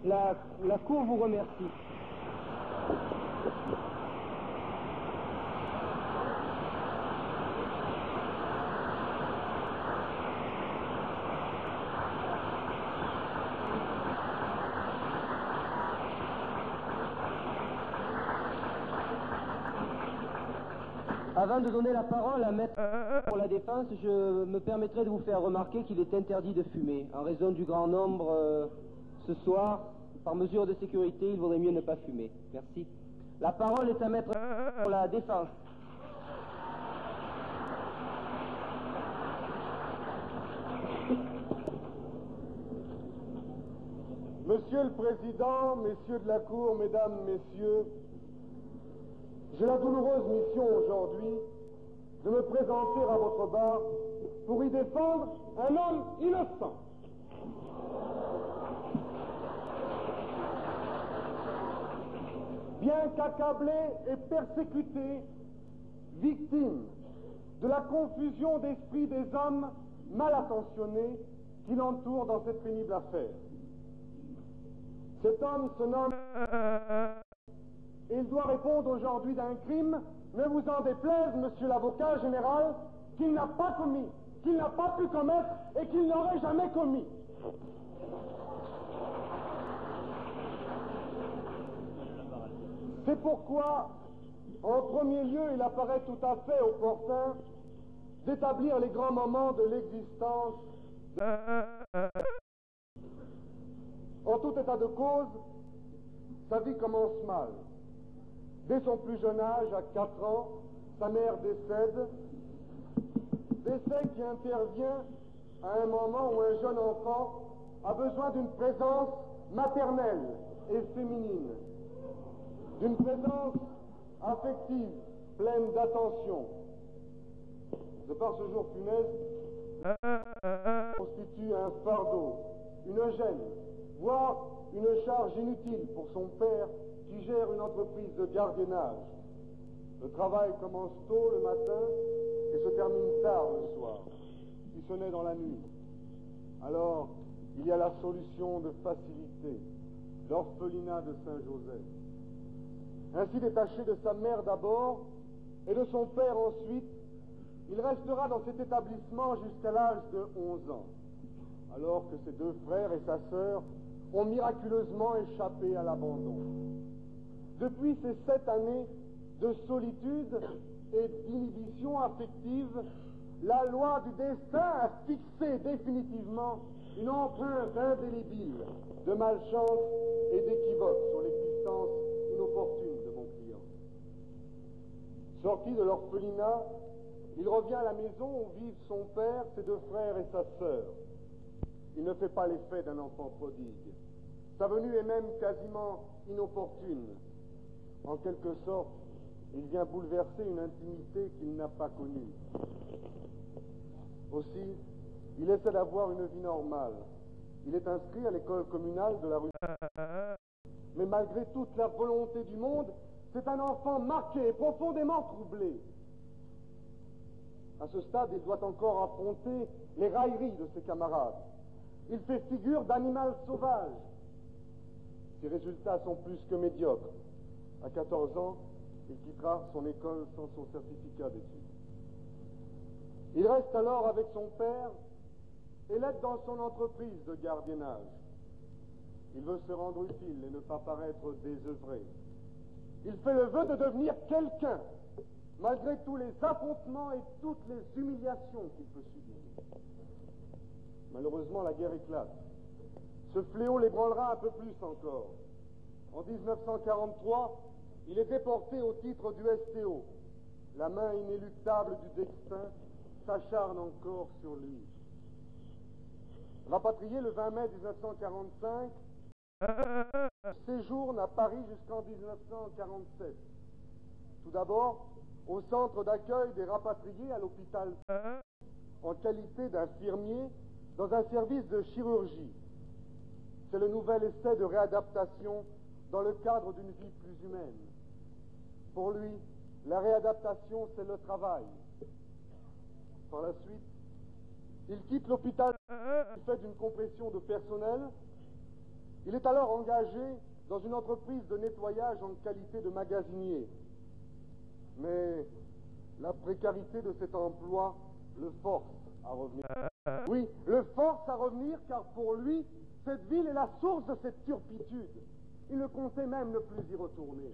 La Cour vous remercie. Avant de donner la parole à Maître pour la défense, je me permettrai de vous faire remarquer qu'il est interdit de fumer. En raison du grand nombre ce soir, par mesure de sécurité, il vaudrait mieux ne pas fumer. Merci. La parole est à Maître pour la défense. Monsieur le Président, messieurs de la Cour, mesdames, messieurs, j'ai la douloureuse mission aujourd'hui de me présenter à votre bar pour y défendre un homme innocent. Bien qu'accablé et persécuté, victime de la confusion d'esprit des hommes mal attentionnés qui l'entourent dans cette pénible affaire. Cet homme se nomme et il doit répondre aujourd'hui d'un crime, ne vous en déplaise, monsieur l'avocat général, qu'il n'a pas commis, qu'il n'a pas pu commettre et qu'il n'aurait jamais commis. C'est pourquoi, en premier lieu, il apparaît tout à fait opportun d'établir les grands moments de l'existence. En tout état de cause, sa vie commence mal. Dès son plus jeune âge, à 4 ans, sa mère décède. Décès qui intervient à un moment où un jeune enfant a besoin d'une présence maternelle et féminine, d'une présence affective, pleine d'attention. De par ce jour funeste, constitue un fardeau, une gêne, voire une charge inutile pour son père qui gère une entreprise de gardiennage. Le travail commence tôt le matin et se termine tard le soir, si ce n'est dans la nuit. Alors, il y a la solution de facilité, l'orphelinat de Saint-Joseph. Ainsi détaché de sa mère d'abord et de son père ensuite, il restera dans cet établissement jusqu'à l'âge de 11 ans, alors que ses 2 frères et sa sœur ont miraculeusement échappé à l'abandon. Depuis ces 7 années de solitude et d'inhibition affective, la loi du destin a fixé définitivement une empreinte indélébile de malchance et d'équivoque sur l'existence inopportune de mon client. Sorti de l'orphelinat, il revient à la maison où vivent son père, ses 2 frères et sa sœur. Il ne fait pas l'effet d'un enfant prodigue. Sa venue est même quasiment inopportune. En quelque sorte, il vient bouleverser une intimité qu'il n'a pas connue. Aussi, il essaie d'avoir une vie normale. Il est inscrit à l'école communale de la rue. Mais malgré toute la volonté du monde, c'est un enfant marqué et profondément troublé. À ce stade, il doit encore affronter les railleries de ses camarades. Il fait figure d'animal sauvage. Ses résultats sont plus que médiocres. À 14 ans, il quittera son école sans son certificat d'études. Il reste alors avec son père et l'aide dans son entreprise de gardiennage. Il veut se rendre utile et ne pas paraître désœuvré. Il fait le vœu de devenir quelqu'un, malgré tous les affrontements et toutes les humiliations qu'il peut subir. Malheureusement, la guerre éclate. Ce fléau l'ébranlera un peu plus encore. En 1943, il est déporté au titre du STO. La main inéluctable du destin s'acharne encore sur lui. Rapatrié le 20 mai 1945, séjourne à Paris jusqu'en 1947. Tout d'abord, au centre d'accueil des rapatriés à l'hôpital en qualité d'infirmier dans un service de chirurgie. C'est le nouvel essai de réadaptation dans le cadre d'une vie plus humaine. Pour lui, la réadaptation, c'est le travail. Par la suite, il quitte l'hôpital du fait d'une compression de personnel. Il est alors engagé dans une entreprise de nettoyage en qualité de magasinier. Mais la précarité de cet emploi le force à revenir. Oui, le force à revenir car pour lui, cette ville est la source de cette turpitude. Il ne comptait même ne plus y retourner.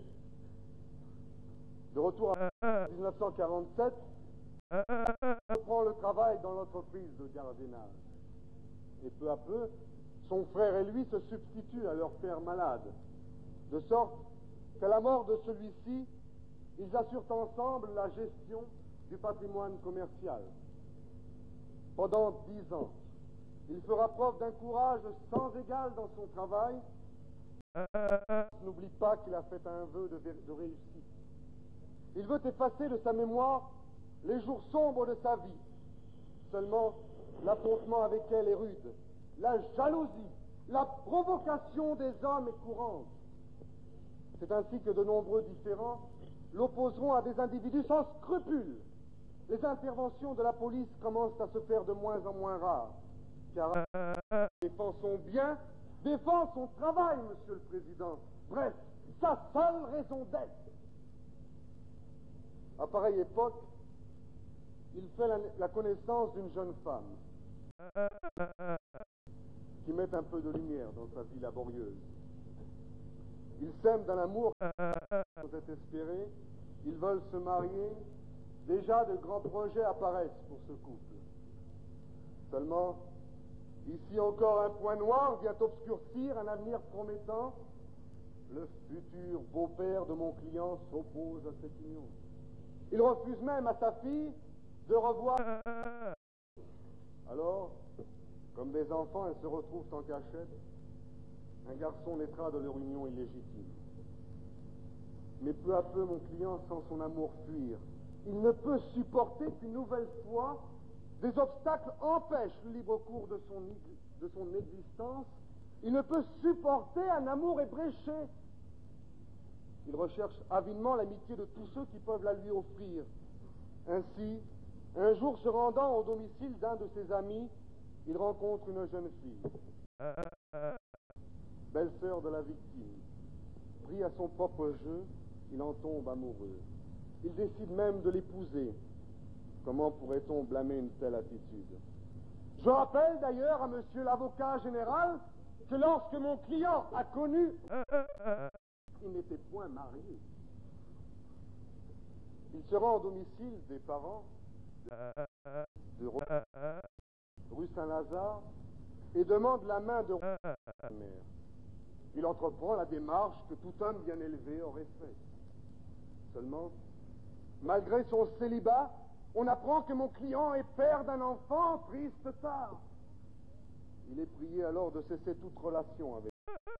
De retour en 1947, il reprend le travail dans l'entreprise de gardiennage. Et peu à peu, son frère et lui se substituent à leur père malade, de sorte qu'à la mort de celui-ci, ils assurent ensemble la gestion du patrimoine commercial. Pendant 10 ans, il fera preuve d'un courage sans égal dans son travail. N'oublie pas qu'il a fait un vœu de réussite. Il veut effacer de sa mémoire les jours sombres de sa vie. Seulement, l'affrontement avec elle est rude. La jalousie, la provocation des hommes est courante. C'est ainsi que de nombreux différends l'opposeront à des individus sans scrupules. Les interventions de la police commencent à se faire de moins en moins rares, car défend son bien, défend son travail, Monsieur le Président. Bref, sa seule raison d'être. À pareille époque, il fait la connaissance d'une jeune femme qui met un peu de lumière dans sa vie laborieuse. Ils s'aiment d'un amour sans être espéré, ils veulent se marier. Déjà, de grands projets apparaissent pour ce couple. Seulement, ici encore un point noir vient obscurcir un avenir promettant. Le futur beau-père de mon client s'oppose à cette union. Il refuse même à sa fille de revoir. Alors, comme des enfants, elles se retrouvent en cachette. Un garçon naîtra de leur union illégitime. Mais peu à peu, mon client sent son amour fuir. Il ne peut supporter qu'une nouvelle fois, des obstacles empêchent le libre cours de son existence. Il ne peut supporter un amour ébréché. Il recherche avidement l'amitié de tous ceux qui peuvent la lui offrir. Ainsi, un jour se rendant au domicile d'un de ses amis, il rencontre une jeune fille, belle-sœur de la victime. Pris à son propre jeu, il en tombe amoureux. Il décide même de l'épouser. Comment pourrait-on blâmer une telle attitude? Je rappelle d'ailleurs à monsieur l'avocat général que lorsque mon client a connu, il n'était point marié. Il se rend au domicile des parents de rue Saint-Lazare et demande la main de sa mère. Il entreprend la démarche que tout homme bien élevé aurait fait. Seulement, malgré son célibat, on apprend que mon client est père d'un enfant, triste tard. Il est prié alors de cesser toute relation avec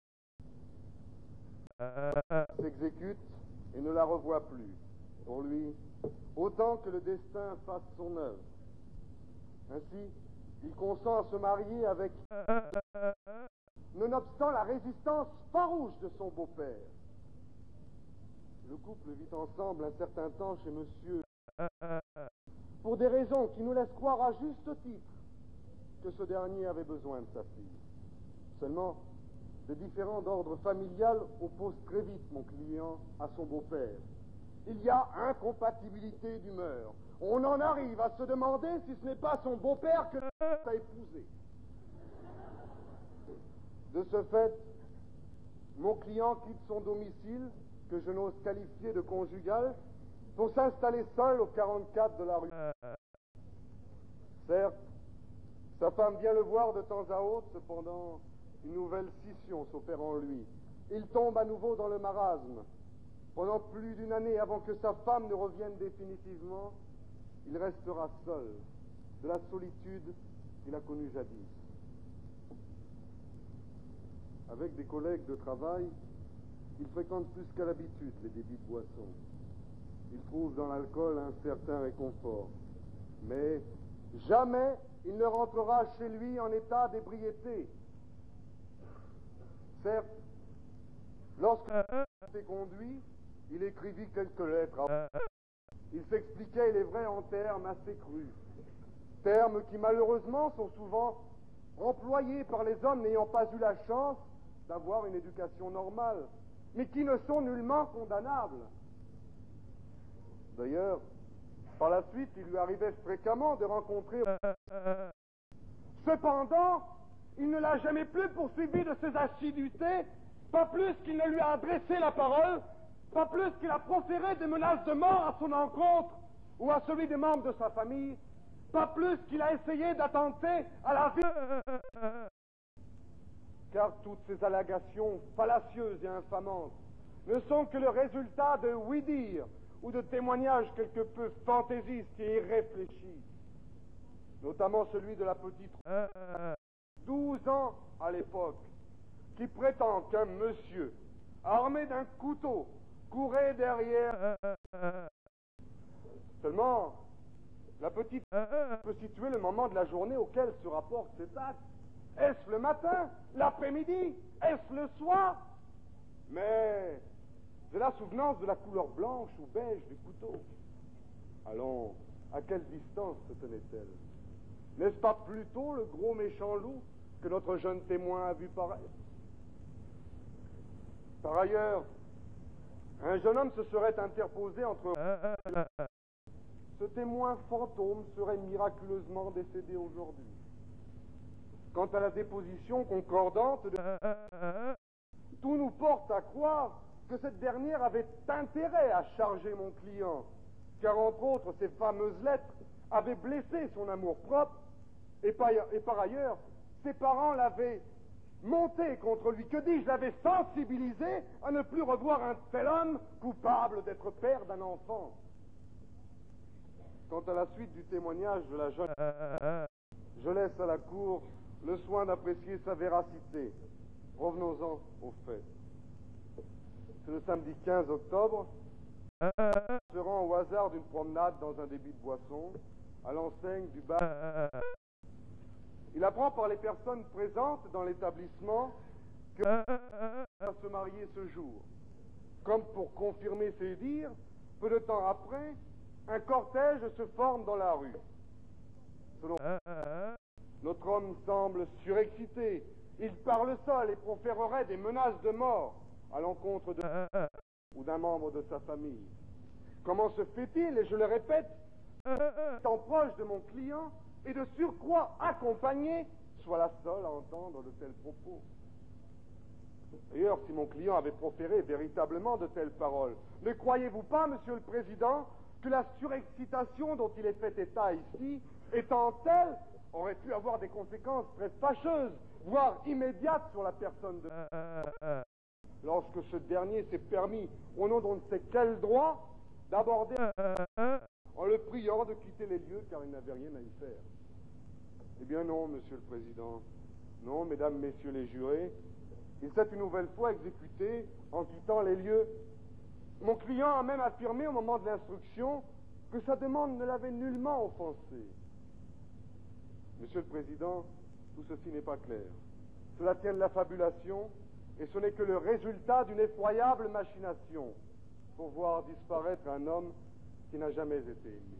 elle. Il s'exécute et ne la revoit plus. Pour lui, autant que le destin fasse son œuvre. Ainsi, il consent à se marier avec, nonobstant la résistance farouche de son beau-père. Le couple vit ensemble un certain temps chez monsieur, pour des raisons qui nous laissent croire à juste titre que ce dernier avait besoin de sa fille. Seulement, des différends d'ordre familial opposent très vite mon client à son beau-père. Il y a incompatibilité d'humeur. On en arrive à se demander si ce n'est pas son beau-père que a épousé. De ce fait, mon client quitte son domicile, que je n'ose qualifier de conjugal, pour s'installer seul au 44 de la rue. Certes, sa femme vient le voir de temps à autre, cependant, une nouvelle scission s'opère en lui. Il tombe à nouveau dans le marasme. Pendant plus d'une année avant que sa femme ne revienne définitivement, il restera seul, de la solitude qu'il a connue jadis. Avec des collègues de travail, il fréquente plus qu'à l'habitude les débits de boissons. Il trouve dans l'alcool un certain réconfort. Mais jamais il ne rentrera chez lui en état d'ébriété. Certes, lorsqu'il s'est conduit, il écrivit quelques lettres. Il s'expliquait, il est vrai, en termes assez crus. Termes qui, malheureusement, sont souvent employés par les hommes n'ayant pas eu la chance d'avoir une éducation normale, mais qui ne sont nullement condamnables. D'ailleurs, par la suite, il lui arrivait fréquemment de rencontrer... Cependant, il ne l'a jamais plus poursuivi de ses assiduités, pas plus qu'il ne lui a adressé la parole, pas plus qu'il a proféré des menaces de mort à son encontre ou à celui des membres de sa famille, pas plus qu'il a essayé d'attenter à la vie. Car toutes ces allégations fallacieuses et infamantes ne sont que le résultat de oui-dire ou de témoignages quelque peu fantaisistes et irréfléchis, notamment celui de la petite 12 ans à l'époque, qui prétend qu'un monsieur armé d'un couteau courait derrière. Seulement, la petite peut situer le moment de la journée auquel se rapporte cet acte. Est-ce le matin, l'après-midi, est-ce le soir? Mais j'ai la souvenance de la couleur blanche ou beige du couteau. Allons, à quelle distance se tenait-elle? N'est-ce pas plutôt le gros méchant loup que notre jeune témoin a vu paraître? Par ailleurs, un jeune homme se serait interposé entre... Ce témoin fantôme serait miraculeusement décédé aujourd'hui. Quant à la déposition concordante de... Tout nous porte à croire que cette dernière avait intérêt à charger mon client, car entre autres, ces fameuses lettres avaient blessé son amour-propre, et par ailleurs, ses parents l'avaient monté contre lui, que dis-je, l'avaient sensibilisé à ne plus revoir un tel homme coupable d'être père d'un enfant. Quant à la suite du témoignage de la jeune... Je laisse à la Cour le soin d'apprécier sa véracité. Revenons-en aux faits. C'est le samedi 15 octobre, se rend au hasard d'une promenade dans un débit de boisson, à l'enseigne du bar. Il apprend par les personnes présentes dans l'établissement que va se marier ce jour. Comme pour confirmer ses dires, peu de temps après, un cortège se forme dans la rue. Selon notre homme semble surexcité. Il parle seul et proférerait des menaces de mort à l'encontre de ou d'un membre de sa famille. Comment se fait-il, et je le répète, étant proche de mon client et de surcroît accompagné, soit la seule à entendre de tels propos? D'ailleurs, si mon client avait proféré véritablement de telles paroles, ne croyez-vous pas, Monsieur le Président, que la surexcitation dont il est fait état ici, étant telle, aurait pu avoir des conséquences très fâcheuses, voire immédiates sur la personne de... Lorsque ce dernier s'est permis, au nom d'on ne sait quel droit, d'aborder en le priant de quitter les lieux car il n'avait rien à y faire. Eh bien non, Monsieur le Président, non, Mesdames, Messieurs les jurés, il s'est une nouvelle fois exécuté en quittant les lieux. Mon client a même affirmé au moment de l'instruction que sa demande ne l'avait nullement offensé. Monsieur le Président, tout ceci n'est pas clair. Cela tient de la fabulation, et ce n'est que le résultat d'une effroyable machination pour voir disparaître un homme qui n'a jamais été aimé.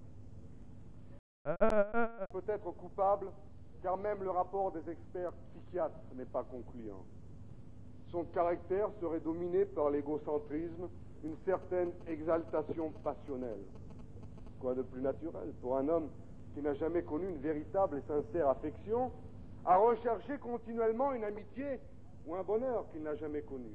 Peut-être coupable, car même le rapport des experts psychiatres n'est pas concluant. Son caractère serait dominé par l'égocentrisme, une certaine exaltation passionnelle. Quoi de plus naturel pour un homme qui n'a jamais connu une véritable et sincère affection, à rechercher continuellement une amitié ou un bonheur qu'il n'a jamais connu.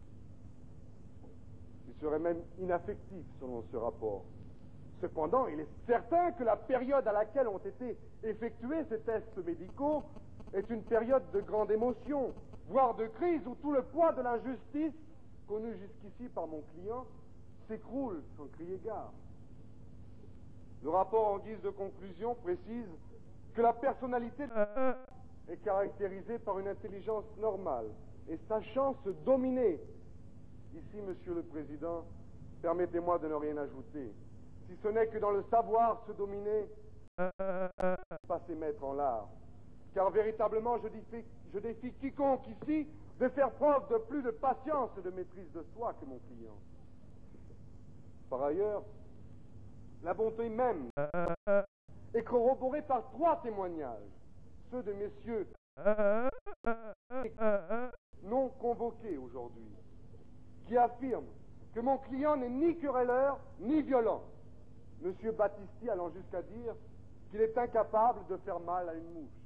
Il serait même inaffectif selon ce rapport. Cependant, il est certain que la période à laquelle ont été effectués ces tests médicaux est une période de grande émotion, voire de crise où tout le poids de l'injustice, connue jusqu'ici par mon client, s'écroule sans crier gare. Le rapport en guise de conclusion précise que la personnalité est caractérisée par une intelligence normale et sachant se dominer. Ici, Monsieur le Président, permettez-moi de ne rien ajouter, si ce n'est que dans le savoir se dominer, pas s'émettre en l'art. Car véritablement, je défie quiconque ici de faire preuve de plus de patience et de maîtrise de soi que mon client. Par ailleurs, la bonté même est corroborée par 3 témoignages, ceux de messieurs non convoqué aujourd'hui, qui affirme que mon client n'est ni querelleur ni violent, M. Battisti allant jusqu'à dire qu'il est incapable de faire mal à une mouche.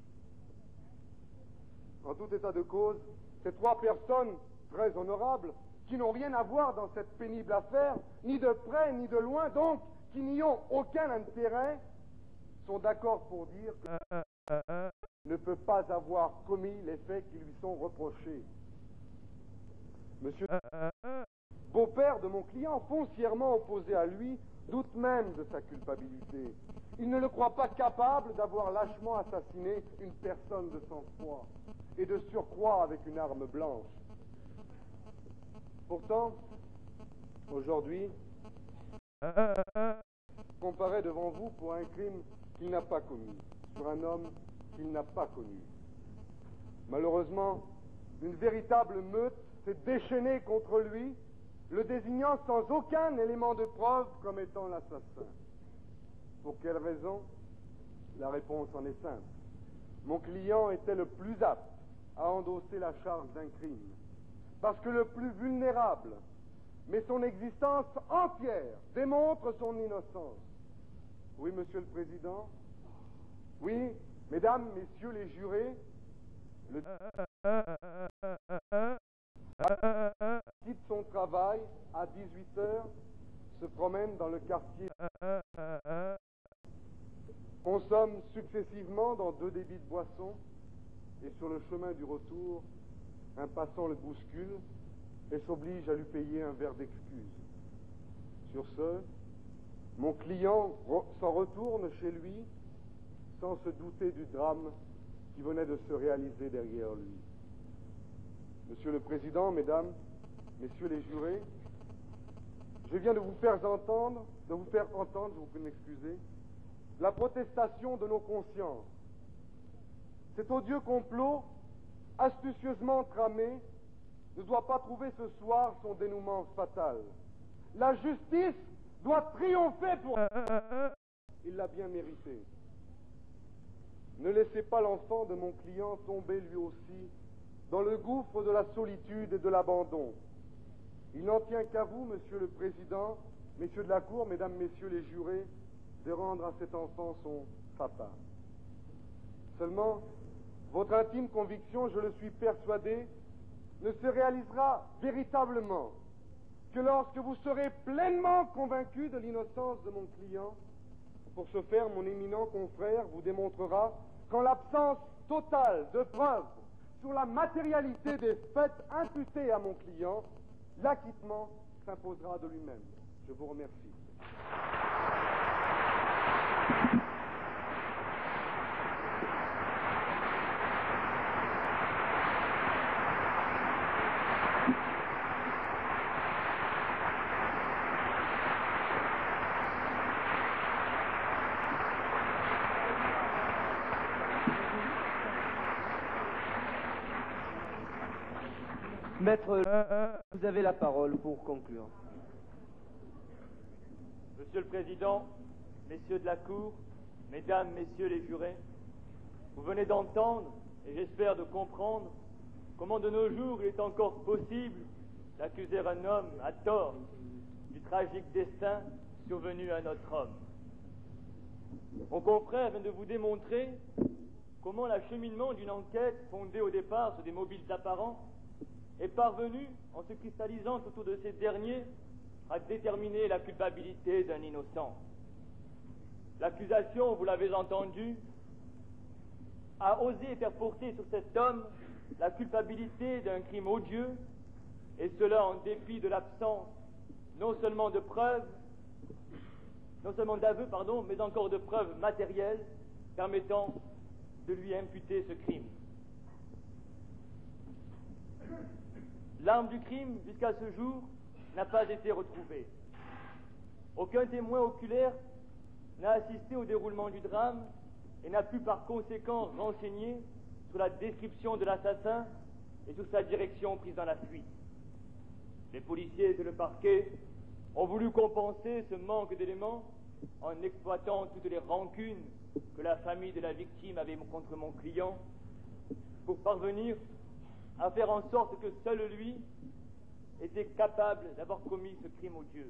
En tout état de cause, ces trois personnes très honorables, qui n'ont rien à voir dans cette pénible affaire, ni de près ni de loin, donc qui n'y ont aucun intérêt, sont d'accord pour dire qu'il ne peut pas avoir commis les faits qui lui sont reprochés. Monsieur beau-père de mon client, foncièrement opposé à lui, doute même de sa culpabilité. Il ne le croit pas capable d'avoir lâchement assassiné une personne de sang-froid, et de surcroît avec une arme blanche. Pourtant, aujourd'hui, comparaît devant vous pour un crime qu'il n'a pas commis, sur un homme qu'il n'a pas connu. Malheureusement, une véritable meute s'est déchaînée contre lui, le désignant sans aucun élément de preuve comme étant l'assassin. Pour quelle raison? La réponse en est simple. Mon client était le plus apte à endosser la charge d'un crime, parce que le plus vulnérable, mais son existence entière démontre son innocence. Oui, Monsieur le Président, oui, Mesdames, Messieurs les jurés, le quitte son travail à 18 heures, se promène dans le quartier, consomme successivement dans 2 débits de boissons, et sur le chemin du retour, un passant le bouscule et s'oblige à lui payer un verre d'excuse. Sur ce, mon client s'en retourne chez lui sans se douter du drame qui venait de se réaliser derrière lui. Monsieur le Président, Mesdames, Messieurs les jurés, je viens de vous faire entendre, je vous prie de m'excuser, la protestation de nos consciences. Cet odieux complot, astucieusement tramé, ne doit pas trouver ce soir son dénouement fatal. La justice doit triompher pour... Il l'a bien mérité. Ne laissez pas l'enfant de mon client tomber lui aussi dans le gouffre de la solitude et de l'abandon. Il n'en tient qu'à vous, Monsieur le Président, Messieurs de la Cour, Mesdames, Messieurs les jurés, de rendre à cet enfant son papa. Seulement, votre intime conviction, je le suis persuadé, ne se réalisera véritablement que lorsque vous serez pleinement convaincu de l'innocence de mon client. Pour ce faire, mon éminent confrère vous démontrera qu'en l'absence totale de preuves sur la matérialité des faits imputés à mon client, l'acquittement s'imposera de lui-même. Je vous remercie. Maître, vous avez la parole pour conclure. Monsieur le Président, Messieurs de la Cour, Mesdames, Messieurs les jurés, vous venez d'entendre, et j'espère de comprendre, comment de nos jours il est encore possible d'accuser un homme à tort du tragique destin survenu à notre homme. Mon confrère vient de vous démontrer comment l'acheminement d'une enquête fondée au départ sur des mobiles apparents est parvenu, en se cristallisant autour de ces derniers, à déterminer la culpabilité d'un innocent. L'accusation, vous l'avez entendu, a osé faire porter sur cet homme la culpabilité d'un crime odieux, et cela en dépit de l'absence non seulement de preuves, non seulement d'aveux, mais encore de preuves matérielles permettant de lui imputer ce crime. L'arme du crime, jusqu'à ce jour, n'a pas été retrouvée. Aucun témoin oculaire n'a assisté au déroulement du drame et n'a pu par conséquent renseigner sur la description de l'assassin et sur sa direction prise dans la fuite. Les policiers et le parquet ont voulu compenser ce manque d'éléments en exploitant toutes les rancunes que la famille de la victime avait contre mon client pour parvenir à faire en sorte que seul lui était capable d'avoir commis ce crime odieux.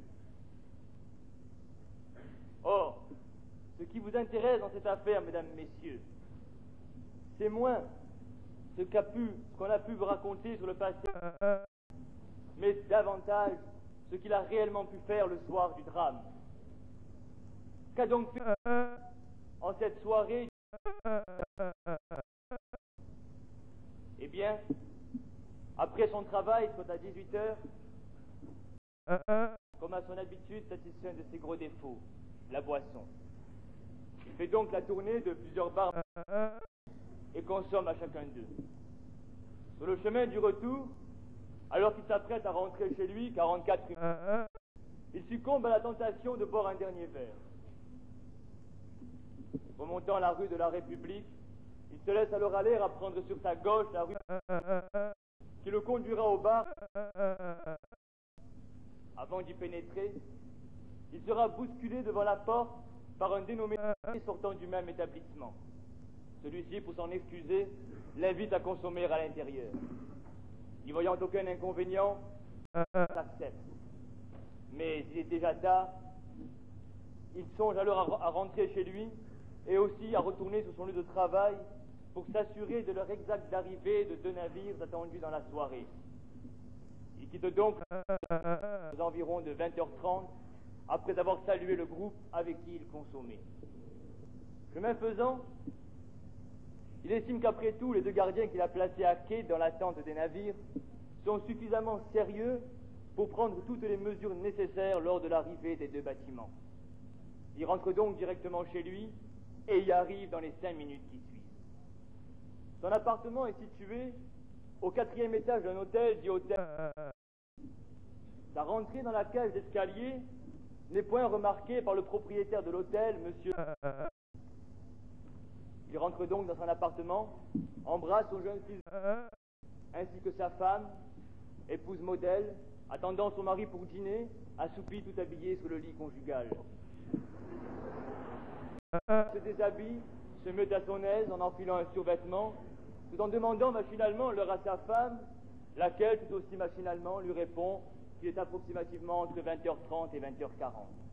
Or, ce qui vous intéresse dans cette affaire, mesdames, messieurs, c'est moins ce qu'on a pu vous raconter sur le passé, mais davantage ce qu'il a réellement pu faire le soir du drame. Qu'a donc fait en cette soirée? Eh bien, après son travail, soit à 18 heures, comme à son habitude, satisfait un de ses gros défauts, la boisson. Il fait donc la tournée de plusieurs bars et consomme à chacun d'eux. Sur le chemin du retour, alors qu'il s'apprête à rentrer chez lui, 44 rue, il succombe à la tentation de boire un dernier verre. Remontant la rue de la République, il se laisse alors aller à prendre sur sa gauche la rue qui le conduira au bar. Avant d'y pénétrer, il sera bousculé devant la porte par un dénommé sortant du même établissement. Celui-ci, pour s'en excuser, l'invite à consommer à l'intérieur. N'y voyant aucun inconvénient, s'accepte. Mais il est déjà tard. Il songe alors à rentrer chez lui et aussi à retourner sur son lieu de travail pour s'assurer de l'heure exacte d'arrivée de 2 navires attendus dans la soirée. Il quitte donc aux environs de 20h30 après avoir salué le groupe avec qui il consommait. Chemin faisant, il estime qu'après tout, les 2 gardiens qu'il a placés à quai dans l'attente des navires sont suffisamment sérieux pour prendre toutes les mesures nécessaires lors de l'arrivée des 2 bâtiments. Il rentre donc directement chez lui et y arrive dans les 5 minutes qui suivent. Son appartement est situé au 4e étage d'un hôtel dit hôtel. Sa rentrée dans la cage d'escalier n'est point remarquée par le propriétaire de l'hôtel, monsieur. Il rentre donc dans son appartement, embrasse son jeune fils ainsi que sa femme, épouse modèle, attendant son mari pour dîner, assoupi tout habillé sous le lit conjugal. Se déshabille, se met à son aise en enfilant un survêtement, tout en demandant machinalement l'heure à sa femme, laquelle tout aussi machinalement lui répond qu'il est approximativement entre 20h30 et 20h40.